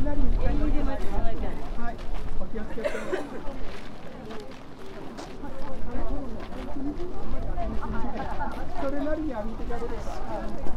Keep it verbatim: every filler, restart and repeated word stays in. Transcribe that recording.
なりに使います。はい、お気をつけて。それなりに浴びていかれれば。